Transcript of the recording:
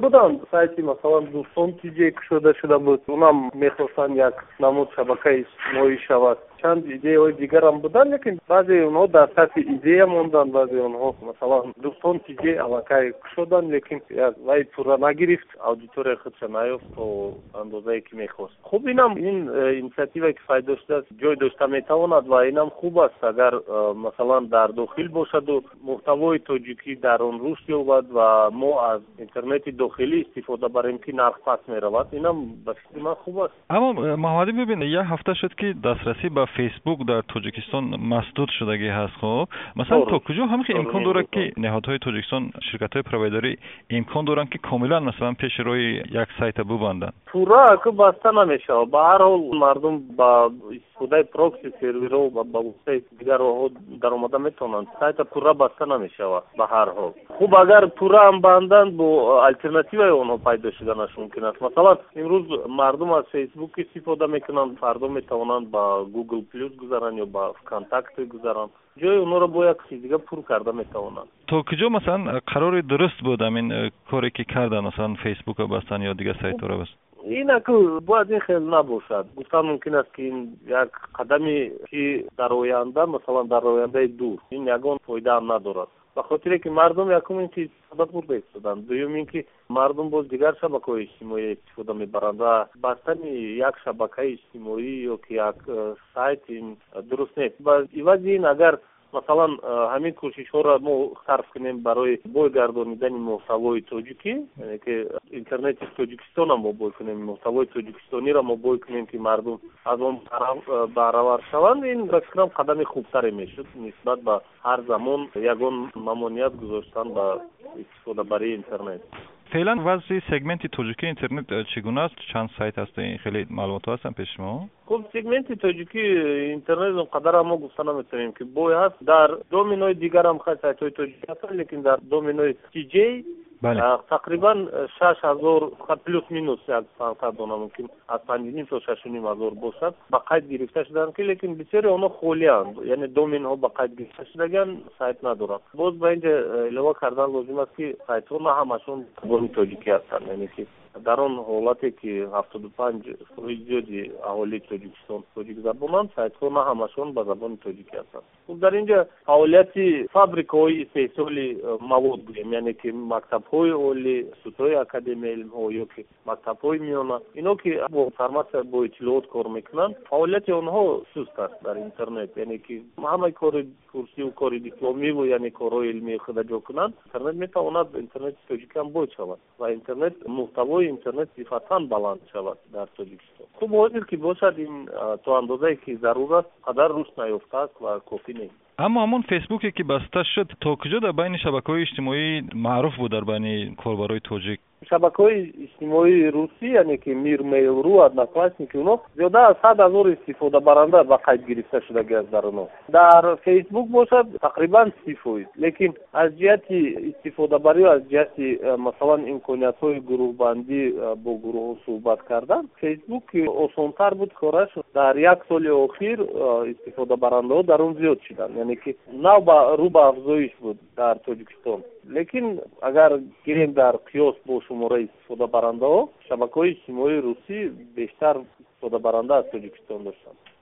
буданд сайти масалан дӯстон тиҷе кушода шуда буд, онам мехостанд як намуд шабакаи иҷтимоӣ шавад. чанд идеяҳои дигарам буданд, лекин баъзеи онҳо дар сатҳи идея монданд, баъзеи онҳо масалан дӯстон тиҷе аллакай кушоданд, лекин вай пурра нагирифт, аудитория худша наёфт то андозае ки мехост. хуб инам ин инициативае ки файдо шудааст ҷой дошта метавонад ва инам хуб аст агар масалан дар дохил бошаду муҳтавои тоҷикӣ дар он рушд ёбад ва мо аз интернети дохилӣ истифода барем ки нарх паст меравад, инам ба фикри ман хуб аст. аммо маҳаммадӣ бибин, як ҳафта шуд ки дастрасӣ ба фейсбук дар тоҷикистон масдуд шудагӣ ҳаст. хоб масалан то куҷо ҳамихи имкон дорад ки неҳодҳои тоҷикистон, ширкатҳои провайдерӣ имкон доранд ки комилан масалан пеши роҳи як сайта бубанданд? пурра баста намешавад. ба ҳар ҳол мардум ба истифодаи прокси серверҳо ва ба воситаи дигар роҳҳо даромада метавонанд. сайта пурра баста намешавад ба ҳар ҳол. хуб агар пурра ҳам банданд, бо алтернативаи онҳо пайдо шуданаш мумкин аст. масалан имрӯз мардум аз фейсбук истифода мекунанд, фардо метавонанд ба Google Plus гузаранд ё ба ВКонтакте гузаранд. ҷои онҳоро бо як чиз дига пур карда метавонанд. то куҷо масалан қарори дуруст буд амин коре ки карданд, масалан фейсбука бастан ё дигар сайтҳоро баст? инак бояд ин хел набошад. гуфтан мумкин аст ки ин як қадаме ки дар оянда, масалан дар ояндаи дур ин ягон фоидаам надорад. ба хотире ки мардум якум ин ки истифода бурда истоданд, дуюм ин ки мардум боз дигар шабакаҳои иҷтимоӣ истифода мебаранд ва бастани як шабакаи иҷтимоӣ ё ки як сайт ин дуруст нест. ба ивази ин агар масалан ҳамин кӯшишҳоро мо сарф кунем барои бой гардонидани муҳтавои тоҷикӣ, яъне ки интернети тоҷикистонро мо бой кунем, муҳтавои тоҷикистониро мо бой кунем ки мардум аз он баҳравар шаванд, ин ба фикрам қадами хубтаре мешуд нисбат ба ҳар замон ягон мамоният гузоштан ба истифодабарии интернет. феълан вазъи сегменти тоҷикии интернет чӣ гуна аст? чанд сайт ҳаст? хеле маълумотҳо ҳастанд пеши мо? хуб сегменти тоҷикии интернет он қадар мо гуфта наметавонем ки бой ҳаст. дар доменои дигар ҳам хай сайтҳои тоҷикӣ ҳастанд, лекин дар доменои TJ тақрибан 6000 плюс минус як дона мумкин аз 5,5 то 6,5 бошад ба қайд гирифта шуданд ки лекин бисёри онҳо холиянд, яъне доменҳо ба қайд гирифта шудаган сайт надоранд. боз ба инҷа илова кардан лозим аст ки сайтҳо на ҳамашон забони тоҷикӣ ҳастанд, яъне ки дар он ҳолате ки 75% зиёди аҳолии Тоҷикистон тоҷикзабонанд, сайтҳо на ҳамашон ба забони тоҷикӣ ҳастанд. хуб дар инҷа фаъолияти фабрикаҳои истеҳсоли мавод гӯем, яъне ки мактабҳои олӣ, институтҳои академияи илмҳо ё ки мактабҳои миёна, ино ки бо информация бо иттилоот кор мекунанд, фаъолияти онҳо суст аст дар интернет, яъне ки ҳамаи кори курсиву кори дипломиву яъне корҳои илмии худа ҷо кунанд, интернет метавонад интернети тоҷикӣ ҳам бой шавад ва интернет муҳтавои интернет сифатан баланд шавад дар Тоҷикистон. хуб ҳозир ки бошад ин то андозае ки зарур аст, қадар рушд наёфтааст ва кофӣ нест. аммо ҳамон фейсбуке ки баста шуд, то куҷо дар байни шабакаҳои иҷтимоӣ маъруф буд дар байни корбарои тоҷик? шабакаҳои иҷтимоии русӣ, яъне ки Мир, Mail.ru, Одноклассники, онҳо зиёда аз 100,000 истифодабаранда ба қайд гирифта шудаги аст дар онҳо. дар фейсбук бошад тақрибан 0%, лекин аз ҷиҳати истифодабарӣ, аз ҷиҳати масалан имкониятҳои гурӯҳбандӣ бо гурӯҳҳо суҳбат кардан, фейсбук осонтар буд кораш. дар як соли охир истифодабарандаҳо дар он зиёд шуданд, яъне ки нав рӯ ба афзоиш буд дар Тоҷикистон. лекин агар гирем дар қиёс бо шумораи истифодабарандаҳо, шабакаҳои иҷтимоии русӣ бештар истифодабаранда аз Тоҷикистон доштанд.